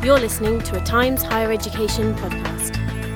You're listening to a Times Higher Education podcast.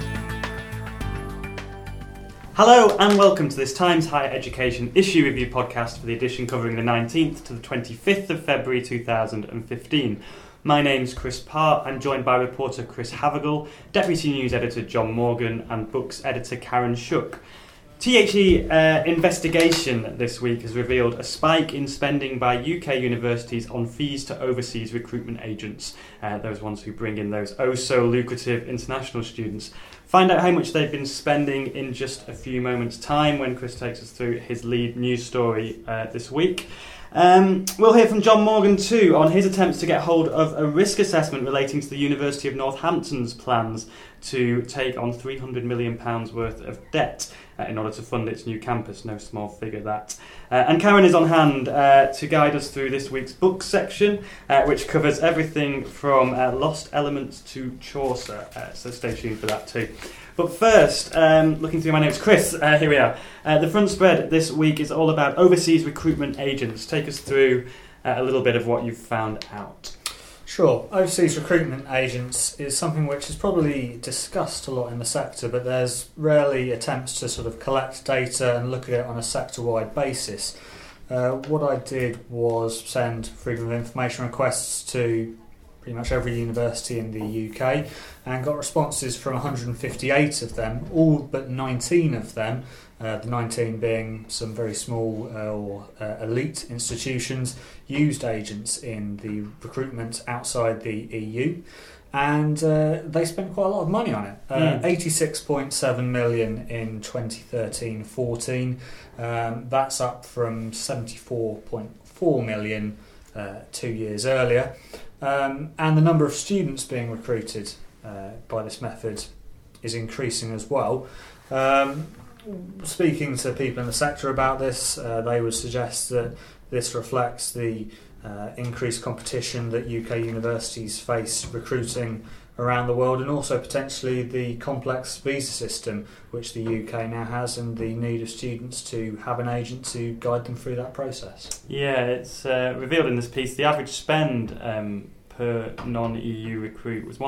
Hello and welcome to this Times Higher Education issue review podcast for the edition covering the 19th to the 25th of February 2015. My name's Chris Parr. I'm joined by reporter Chris Havergal, Deputy News Editor John Morgan and Books Editor Karen Shook. THE investigation this week has revealed a spike in spending by UK universities on fees to overseas recruitment agents, those ones who bring in those oh-so-lucrative international students. Find out how much they've been spending in just a few moments' time when Chris takes us through his lead news story this week. We'll hear from John Morgan too on his attempts to get hold of a risk assessment relating to the University of Northampton's plans to take on £300 million worth of debt in order to fund its new campus. No small figure that. And Karen is on hand to guide us through this week's book section, which covers everything from Lost Elements to Chaucer, so stay tuned for that too. But first, looking through my notes, Chris, here we are. The front spread this week is all about overseas recruitment agents. Take us through a little bit of what you've found out. Sure. Overseas recruitment agents is something which is probably discussed a lot in the sector, but there's rarely attempts to sort of collect data and look at it on a sector-wide basis. What I did was send freedom of information requests to pretty much every university in the UK and got responses from 158 of them, all but 19 of them, the 19 being some very small or elite institutions, used agents in the recruitment outside the EU, and they spent quite a lot of money on it. 86.7 million in 2013-14, that's up from 74.4 million 2 years earlier. And the number of students being recruited by this method is increasing as well. Speaking to people in the sector about this, they would suggest that this reflects the increased competition that UK universities face recruiting around the world, and also potentially the complex visa system which the UK now has, and the need of students to have an agent to guide them through that process. Yeah, it's revealed in this piece the average spend per non-EU recruit was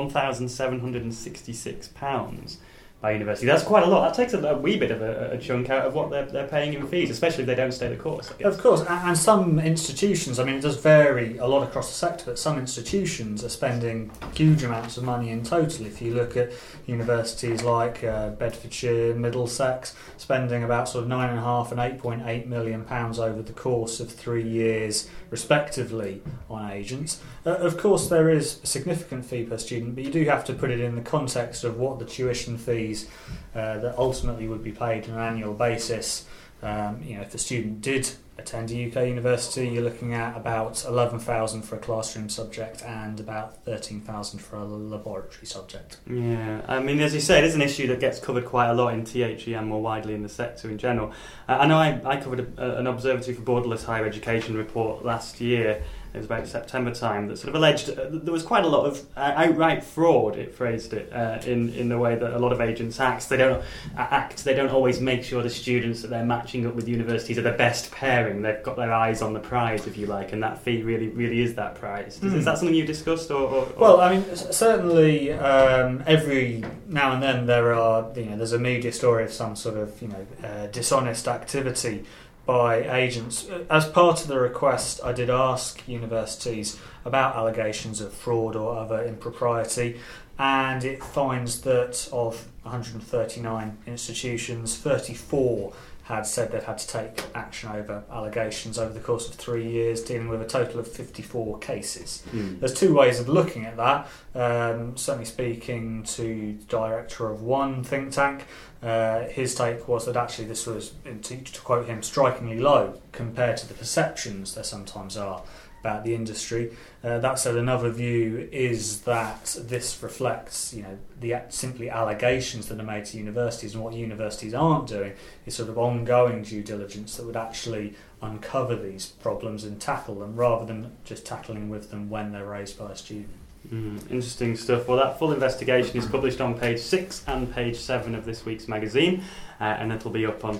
£1,766 by university. That's quite a lot. That takes a wee bit of a chunk out of what they're paying in fees, especially if they don't stay the course, I guess. Of course, and some institutions, I mean, it does vary a lot across the sector, but some institutions are spending huge amounts of money in total. If you look at universities like Bedfordshire, Middlesex, spending about sort of £9.5 and £8.8 million over the course of 3 years, respectively, on agents. Of course, there is a significant fee per student, but you do have to put it in the context of what the tuition fees that ultimately would be paid on an annual basis. If the student did attend a UK university, you're looking at about £11,000 for a classroom subject and about £13,000 for a laboratory subject. Yeah, I mean, as you say, it is an issue that gets covered quite a lot in THE and more widely in the sector in general. I know I covered an Observatory for Borderless Higher Education report last year. It was about September time that sort of alleged there was quite a lot of outright fraud. It phrased it in the way that a lot of agents act. They don't always make sure the students that they're matching up with universities are the best pairing. They've got their eyes on the prize, if you like, and that fee really is that prize. Is that something you've discussed? Or? Well, I mean, certainly every now and then there's a media story of some sort of dishonest activity by agents. As part of the request, I did ask universities about allegations of fraud or other impropriety, and it finds that of 139 institutions, 34 had said they'd had to take action over allegations over the course of 3 years, dealing with a total of 54 cases. There's two ways of looking at that. Certainly speaking to the director of one think tank, his take was that actually this was, to quote him, strikingly low compared to the perceptions there sometimes are about the industry. That said, another view is that this reflects, the simply allegations that are made to universities, and what universities aren't doing is sort of ongoing due diligence that would actually uncover these problems and tackle them, rather than just tackling with them when they're raised by a student. Interesting stuff. Well, that full investigation is published on page 6 and page 7 of this week's magazine, and it'll be up on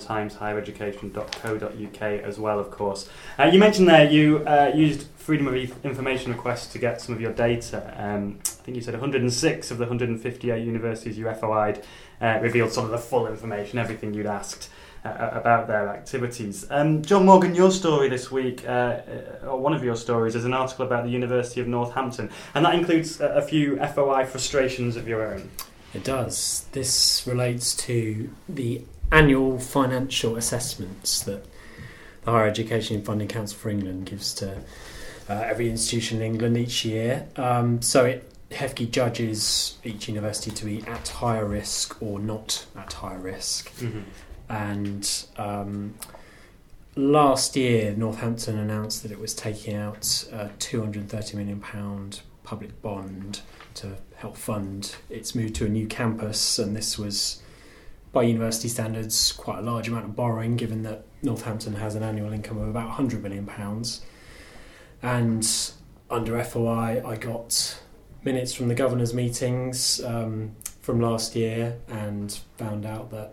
timeshighereducation.co.uk as well, of course. You mentioned there you used freedom of information requests to get some of your data. I think you said 106 of the 158 universities you FOI'd revealed sort of the full information, everything you'd asked about their activities. John Morgan, your story this week, or one of your stories, is an article about the University of Northampton, and that includes a few FOI frustrations of your own. It does. This relates to the annual financial assessments that the Higher Education Funding Council for England gives to every institution in England each year. HEFCE judges each university to be at higher risk or not at higher risk. Mm-hmm. And last year, Northampton announced that it was taking out a £230 million public bond to help fund its move to a new campus, and this was, by university standards, quite a large amount of borrowing, given that Northampton has an annual income of about £100 million. And under FOI, I got minutes from the governor's meetings from last year and found out that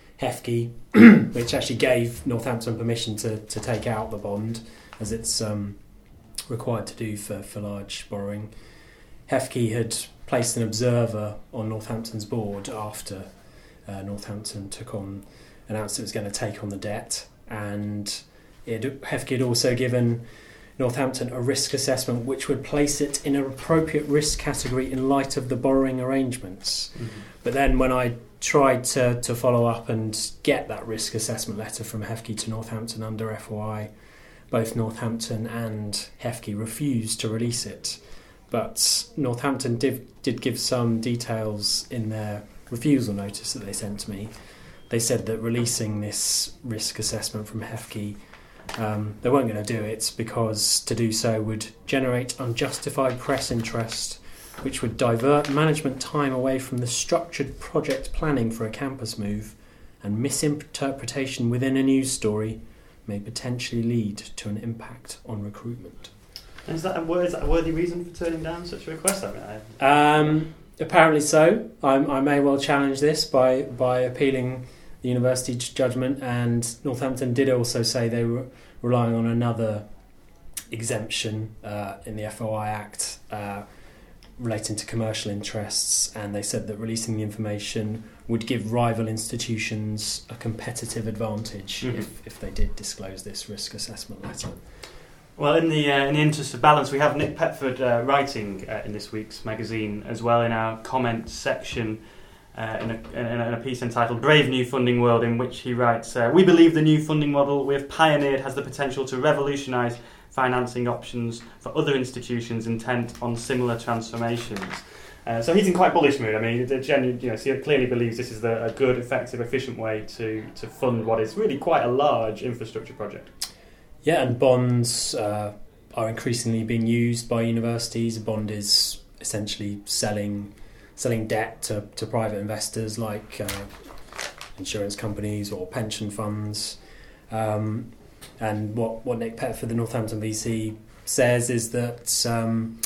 HEFCE, which actually gave Northampton permission to take out the bond, as it's required to do for large borrowing, HEFCE had placed an observer on Northampton's board after Northampton announced it was going to take on the debt, and HEFCE had also given Northampton a risk assessment which would place it in an appropriate risk category in light of the borrowing arrangements. Mm-hmm. But then when I tried to follow up and get that risk assessment letter from HEFCE to Northampton under FOI, both Northampton and HEFCE refused to release it. But Northampton did give some details in their refusal notice that they sent to me. They said that releasing this risk assessment from HEFCE, they weren't going to do it because to do so would generate unjustified press interest, which would divert management time away from the structured project planning for a campus move, and misinterpretation within a news story may potentially lead to an impact on recruitment. Is that a worthy reason for turning down such a request? Apparently so. I may well challenge this by appealing the university's judgment, and Northampton did also say they were relying on another exemption in the FOI Act relating to commercial interests, and they said that releasing the information would give rival institutions a competitive advantage if they did disclose this risk assessment letter. Well, in the interest of balance, we have Nick Petford writing in this week's magazine as well, in our comments section, in a piece entitled "Brave New Funding World," in which he writes, "We believe the new funding model we have pioneered has the potential to revolutionise financing options for other institutions intent on similar transformations." So he's in quite bullish mood. I mean, he clearly believes this is a good, effective, efficient way to fund what is really quite a large infrastructure project. Yeah, and bonds are increasingly being used by universities. A bond is essentially selling debt to private investors like insurance companies or pension funds. And what Nick Petford, the Northampton VC, says is that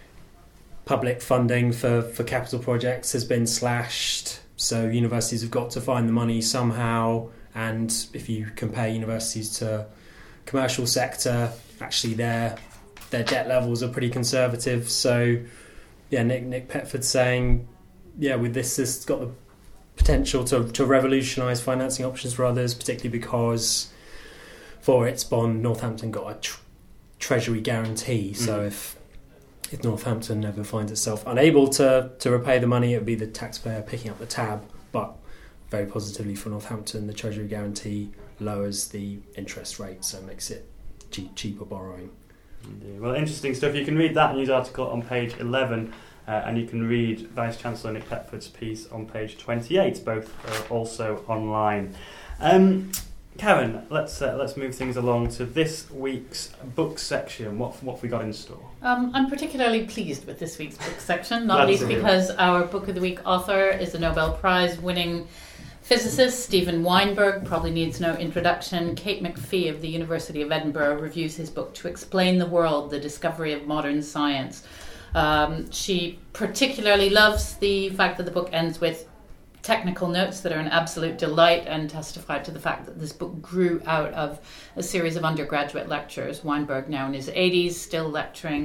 public funding for capital projects has been slashed, so universities have got to find the money somehow. And if you compare universities to commercial sector, actually their debt levels are pretty conservative. So yeah, Nick Petford saying, yeah, with this has got the potential to revolutionise financing options for others, particularly because for its bond Northampton got a treasury guarantee. So if Northampton ever finds itself unable to repay the money, it would be the taxpayer picking up the tab. But very positively for Northampton, the treasury guarantee lowers the interest rate, so it makes it cheaper borrowing. Indeed. Well, interesting stuff. You can read that news article on page 11, and you can read Vice-Chancellor Nick Petford's piece on page 28. Both are also online. Karen, let's move things along to this week's book section. What have we got in store? I'm particularly pleased with this week's book section, not least because our Book of the Week author is the Nobel Prize winning physicist Steven Weinberg. Probably needs no introduction. Kate McPhee of the University of Edinburgh reviews his book To Explain the World, The Discovery of Modern Science. She particularly loves the fact that the book ends with technical notes that are an absolute delight and testify to the fact that this book grew out of a series of undergraduate lectures. Weinberg, now in his 80s, still lecturing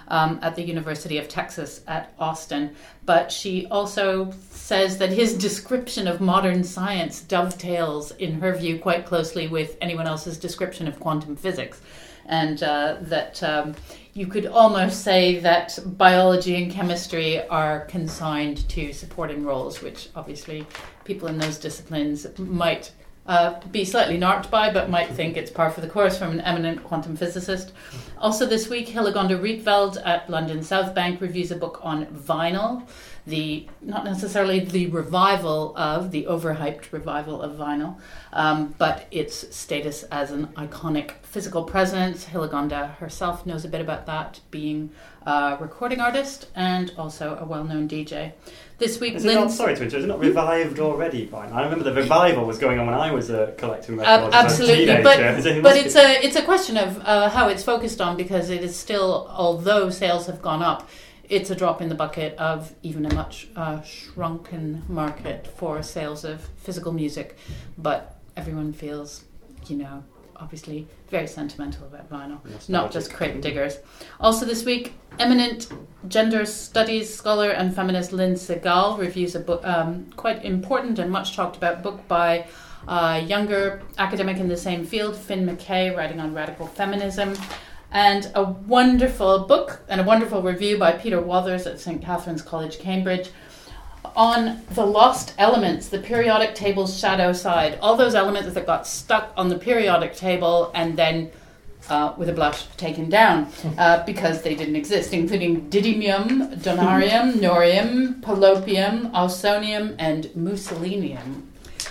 at the University of Texas at Austin. But she also says that his description of modern science dovetails, in her view, quite closely with anyone else's description of quantum physics. And that you could almost say that biology and chemistry are consigned to supporting roles, which obviously people in those disciplines might be slightly narked by, but might think it's par for the course from an eminent quantum physicist. Also this week, Hillegonda Rietveld at London South Bank reviews a book on vinyl, not necessarily the overhyped revival of vinyl, but its status as an iconic physical presence. Hillegonda herself knows a bit about that, being a recording artist and also a well-known DJ. This week, sorry to interrupt, is it not revived already? I remember the revival was going on when I was collecting records. Absolutely, but it's a question of how it's focused on, because it is still, although sales have gone up, it's a drop in the bucket of even a much shrunken market for sales of physical music. But everyone feels, obviously very sentimental about vinyl, not just crate diggers. Also this week, eminent gender studies scholar and feminist Lynn Segal reviews a book, quite important and much talked about book by a younger academic in the same field, Finn McKay, writing on radical feminism. And a wonderful book and a wonderful review by Peter Wathers at St. Catherine's College, Cambridge, on the lost elements, the periodic table's shadow side, all those elements that got stuck on the periodic table and then, with a blush, taken down because they didn't exist, including didymium, donarium, norium, palopium, ausonium, and mussolinium.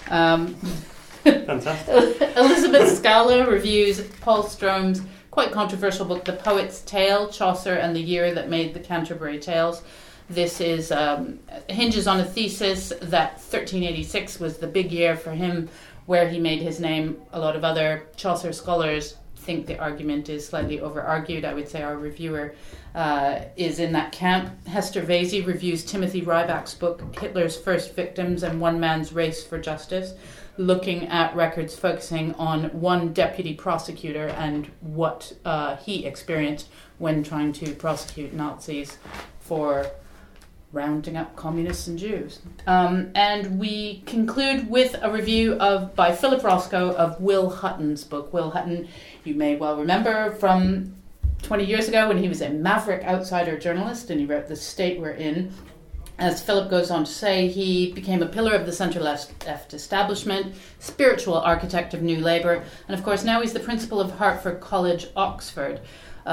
Fantastic. Elizabeth Scala reviews Paul Strome's quite controversial book, The Poet's Tale, Chaucer and the Year That Made the Canterbury Tales. This is hinges on a thesis that 1386 was the big year for him, where he made his name. A lot of other Chaucer scholars think the argument is slightly over-argued. I would say our reviewer is in that camp. Hester Vasey reviews Timothy Rybak's book, Hitler's First Victims and One Man's Race for Justice, looking at records focusing on one deputy prosecutor and what he experienced when trying to prosecute Nazis for rounding up communists and Jews. And we conclude with a review by Philip Roscoe of Will Hutton's book. Will Hutton, you may well remember from 20 years ago when he was a maverick outsider journalist and he wrote The State We're In. As Philip goes on to say, he became a pillar of the centre-left establishment, spiritual architect of New Labour, and of course now he's the principal of Hertford College, Oxford.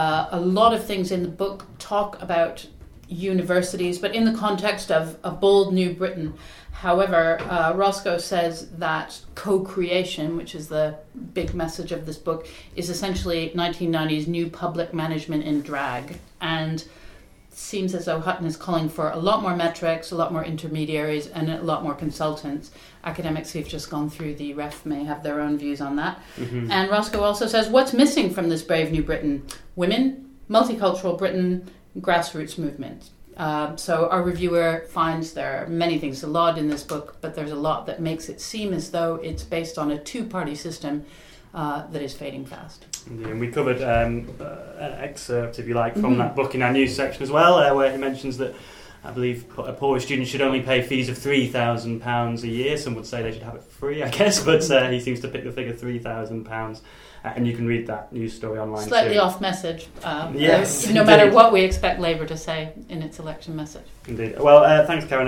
A lot of things in the book talk about universities, but in the context of a bold new Britain. However, Roscoe says that co-creation, which is the big message of this book, is essentially 1990s new public management in drag, and seems as though Hutton is calling for a lot more metrics, a lot more intermediaries, and a lot more consultants. Academics who've just gone through the ref may have their own views on that. Mm-hmm. And Roscoe also says, what's missing from this brave new Britain? Women, multicultural Britain, grassroots movement. So our reviewer finds there are many things, a lot in this book, but there's a lot that makes it seem as though it's based on a two-party system that is fading fast. Yeah, and we covered an excerpt, if you like, from that book in our news section as well, where he mentions that I believe a poor student should only pay fees of £3,000 a year. Some would say they should have it free, I guess, but he seems to pick the figure £3,000. And you can read that news story online. Slightly too. off message. Yes, no matter what we expect Labour to say in its election message. Indeed. Well, thanks, Karen.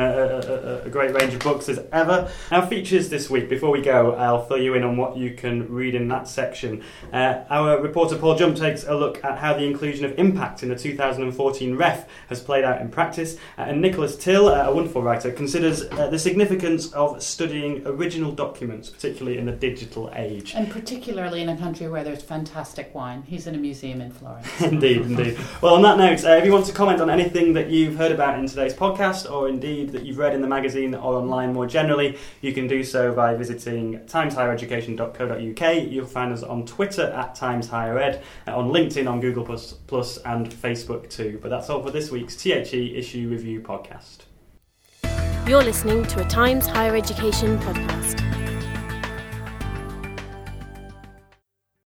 A great range of books as ever. Our features this week. Before we go, I'll fill you in on what you can read in that section. Our reporter Paul Jump takes a look at how the inclusion of impact in the 2014 ref has played out in practice. And Nicholas Till, a wonderful writer, considers the significance of studying original documents, particularly in the digital age. And particularly in a country where there's fantastic wine. He's in a museum in Florence. Indeed. Well, on that note, if you want to comment on anything that you've heard about in today's podcast, or indeed that you've read in the magazine or online more generally, you can do so by visiting timeshighereducation.co.uk. You'll find us on Twitter at TimesHigherEd, on LinkedIn, on Google Plus and Facebook too. But that's all for this week's THE Issue Review podcast. You're listening to a Times Higher Education podcast.